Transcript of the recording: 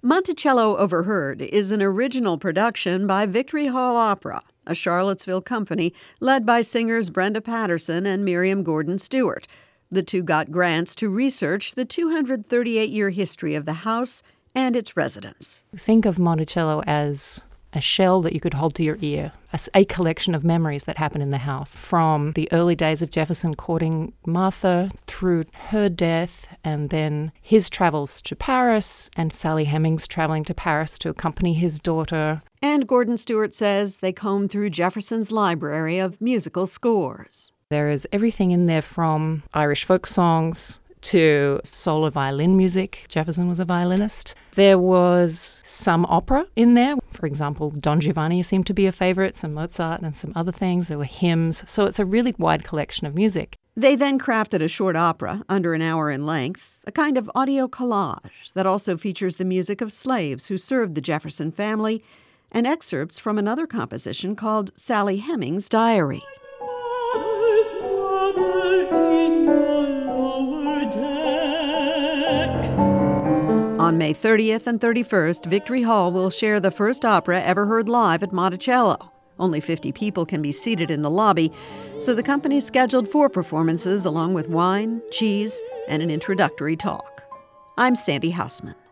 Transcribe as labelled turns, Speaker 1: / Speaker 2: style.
Speaker 1: Monticello Overheard is an original production by Victory Hall Opera, a Charlottesville company led by singers Brenda Patterson and Miriam Gordon Stewart. The two got grants to research the 238-year history of the house and its residents.
Speaker 2: Think of Monticello as a shell that you could hold to your ear, a collection of memories that happened in the house, from the early days of Jefferson courting Martha through her death, and then his travels to Paris, and Sally Hemings traveling to Paris to accompany his daughter.
Speaker 1: And Gordon Stewart says they combed through Jefferson's library of musical scores.
Speaker 2: There is everything in there from Irish folk songs to solo violin music. Jefferson was a violinist. There was some opera in there. For example, Don Giovanni seemed to be a favorite, some Mozart and some other things. There were hymns. So it's a really wide collection of music.
Speaker 1: They then crafted a short opera, under an hour in length, a kind of audio collage that also features the music of slaves who served the Jefferson family and excerpts from another composition called Sally Hemings' Diary. On May 30th and 31st, Victory Hall will share the first opera ever heard live at Monticello. Only 50 people can be seated in the lobby, so the company scheduled 4 performances along with wine, cheese, and an introductory talk. I'm Sandy Hausman.